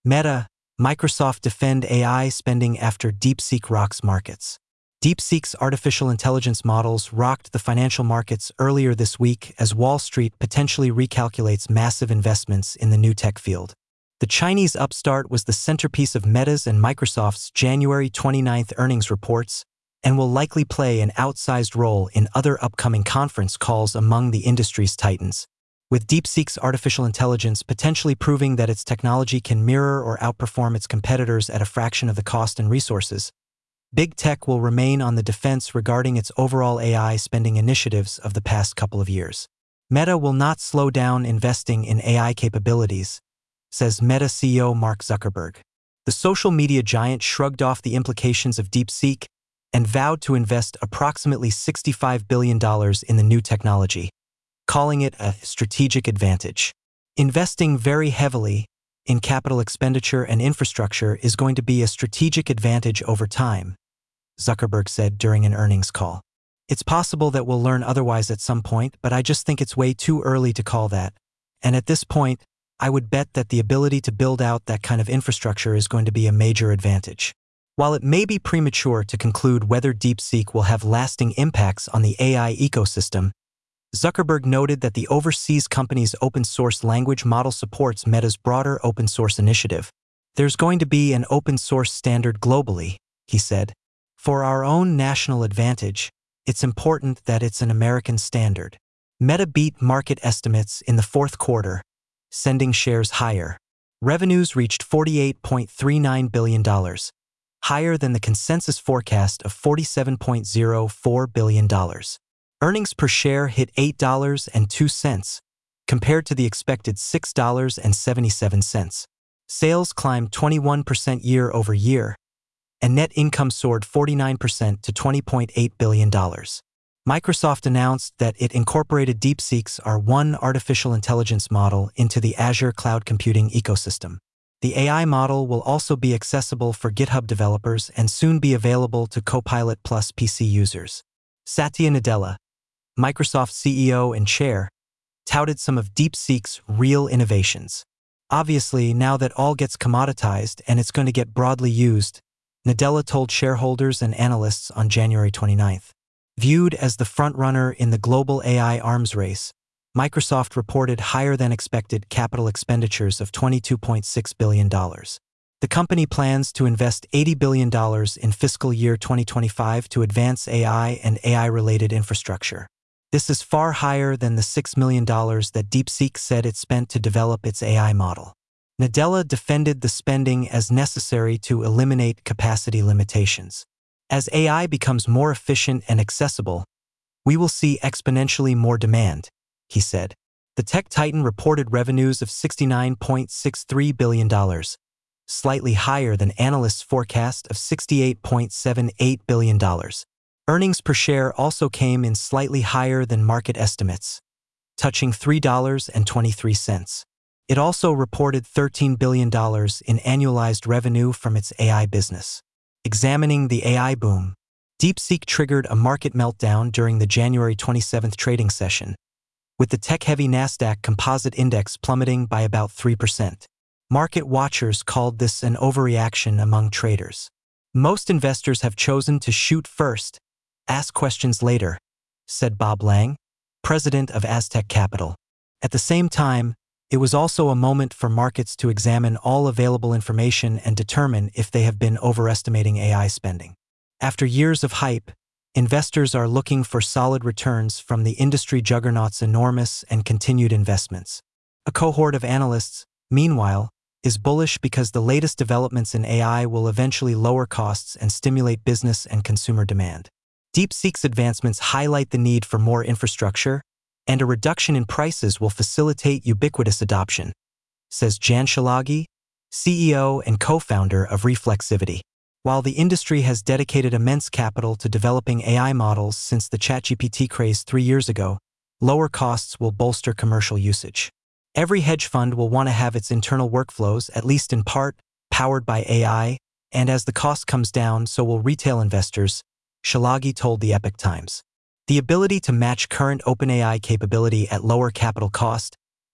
Meta, Microsoft defend AI spending after DeepSeek rocks markets. DeepSeek's artificial intelligence models rocked the financial markets earlier this week as Wall Street potentially recalculates massive investments in the new tech field. The Chinese upstart was the centerpiece of Meta's and Microsoft's January 29th earnings reports and will likely play an outsized role in other upcoming conference calls among the industry's titans, with DeepSeek's artificial intelligence potentially proving that its technology can mirror or outperform its competitors at a fraction of the cost and resources. Big tech will remain on the defense regarding its overall AI spending initiatives of the past couple of years. Meta will not slow down investing in AI capabilities, says Meta CEO Mark Zuckerberg. The social media giant shrugged off the implications of DeepSeek and vowed to invest approximately $65 billion in the new technology, calling it a strategic advantage. Investing very heavily in capital expenditure and infrastructure is going to be a strategic advantage over time, Zuckerberg said during an earnings call. It's possible that we'll learn otherwise at some point, but I just think it's way too early to call that. And at this point, I would bet that the ability to build out that kind of infrastructure is going to be a major advantage. While it may be premature to conclude whether DeepSeek will have lasting impacts on the AI ecosystem, Zuckerberg noted that the overseas company's open-source language model supports Meta's broader open-source initiative. There's going to be an open-source standard globally, he said. For our own national advantage, it's important that it's an American standard. Meta beat market estimates in the fourth quarter, sending shares higher. Revenues reached $48.39 billion, higher than the consensus forecast of $47.04 billion. Earnings per share hit $8.02, compared to the expected $6.77. Sales climbed 21% year over year, and net income soared 49% to $20.8 billion. Microsoft announced that it incorporated DeepSeek's R1 artificial intelligence model into the Azure cloud computing ecosystem. The AI model will also be accessible for GitHub developers and soon be available to Copilot Plus PC users. Satya Nadella, Microsoft CEO and chair, touted some of DeepSeek's real innovations. Obviously, now that all gets commoditized and it's going to get broadly used, Nadella told shareholders and analysts on January 29th. Viewed as the frontrunner in the global AI arms race, Microsoft reported higher-than-expected capital expenditures of $22.6 billion. The company plans to invest $80 billion in fiscal year 2025 to advance AI and AI-related infrastructure. This is far higher than the $6 million that DeepSeek said it spent to develop its AI model. Nadella defended the spending as necessary to eliminate capacity limitations. As AI becomes more efficient and accessible, we will see exponentially more demand, he said. The tech titan reported revenues of $69.63 billion, slightly higher than analysts' forecast of $68.78 billion. Earnings per share also came in slightly higher than market estimates, touching $3.23. It also reported $13 billion in annualized revenue from its AI business. Examining the AI boom, DeepSeek triggered a market meltdown during the January 27th trading session, with the tech-heavy Nasdaq Composite Index plummeting by about 3%. Market watchers called this an overreaction among traders. Most investors have chosen to shoot first, ask questions later, said Bob Lang, president of Aztec Capital. At the same time, it was also a moment for markets to examine all available information and determine if they have been overestimating AI spending. After years of hype, investors are looking for solid returns from the industry juggernaut's enormous and continued investments. A cohort of analysts, meanwhile, is bullish because the latest developments in AI will eventually lower costs and stimulate business and consumer demand. DeepSeek's advancements highlight the need for more infrastructure, and a reduction in prices will facilitate ubiquitous adoption, says Jan Szilagyi, CEO and co-founder of Reflexivity. While the industry has dedicated immense capital to developing AI models since the ChatGPT craze 3 years ago, lower costs will bolster commercial usage. Every hedge fund will want to have its internal workflows, at least in part, powered by AI, and as the cost comes down, so will retail investors, Szilagyi told the Epoch Times. The ability to match current OpenAI capability at lower capital cost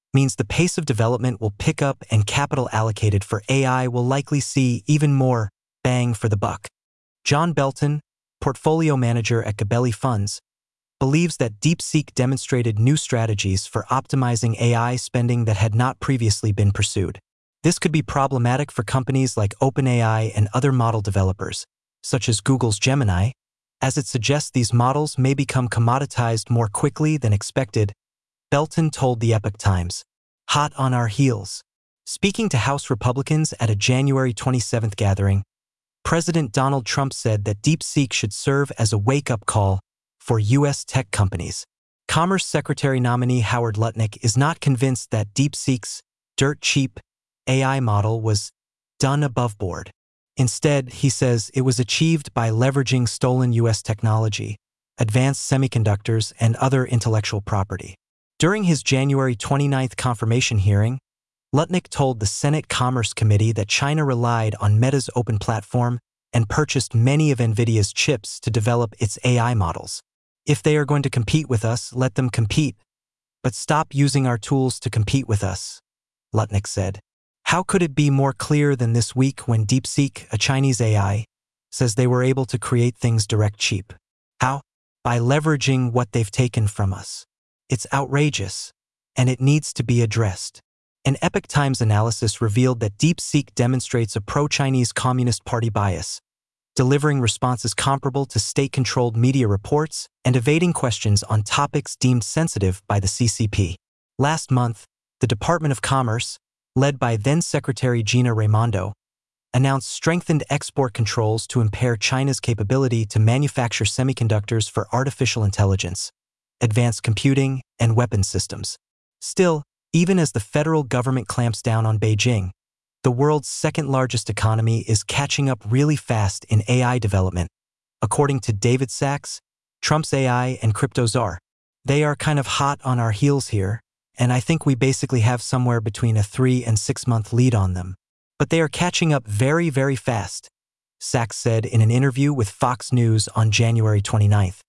means the pace of development will pick up and capital allocated for AI will likely see even more bang for the buck. John Belton, portfolio manager at Gabelli Funds, believes that DeepSeek demonstrated new strategies for optimizing AI spending that had not previously been pursued. This could be problematic for companies like OpenAI and other model developers, such as Google's Gemini, as it suggests these models may become commoditized more quickly than expected. Belton told the Epoch Times, "Hot on our heels." Speaking to House Republicans at a January 27 gathering, President Donald Trump said that DeepSeek should serve as a wake-up call for U.S. tech companies. Commerce Secretary nominee Howard Lutnick is not convinced that DeepSeek's dirt-cheap AI model was done above board. Instead, he says it was achieved by leveraging stolen U.S. technology, advanced semiconductors, and other intellectual property. During his January 29 confirmation hearing, Lutnick told the Senate Commerce Committee that China relied on Meta's open platform and purchased many of NVIDIA's chips to develop its AI models. "If they are going to compete with us, let them compete, but stop using our tools to compete with us," Lutnick said. How could it be more clear than this week when DeepSeek, a Chinese AI, says they were able to create things direct cheap? How? By leveraging what they've taken from us. It's outrageous, and it needs to be addressed. An Epoch Times analysis revealed that DeepSeek demonstrates a pro-Chinese Communist Party bias, delivering responses comparable to state-controlled media reports and evading questions on topics deemed sensitive by the CCP. Last month, the Department of Commerce, led by then-Secretary Gina Raimondo, announced strengthened export controls to impair China's capability to manufacture semiconductors for artificial intelligence, advanced computing, and weapons systems. Still, even as the federal government clamps down on Beijing, the world's second-largest economy is catching up really fast in AI development. According to David Sachs, Trump's AI and crypto czar, they are kind of hot on our heels here, and I think we basically have somewhere between a 3 and 6 month lead on them. But they are catching up very, very fast, Sachs said in an interview with Fox News on January 29.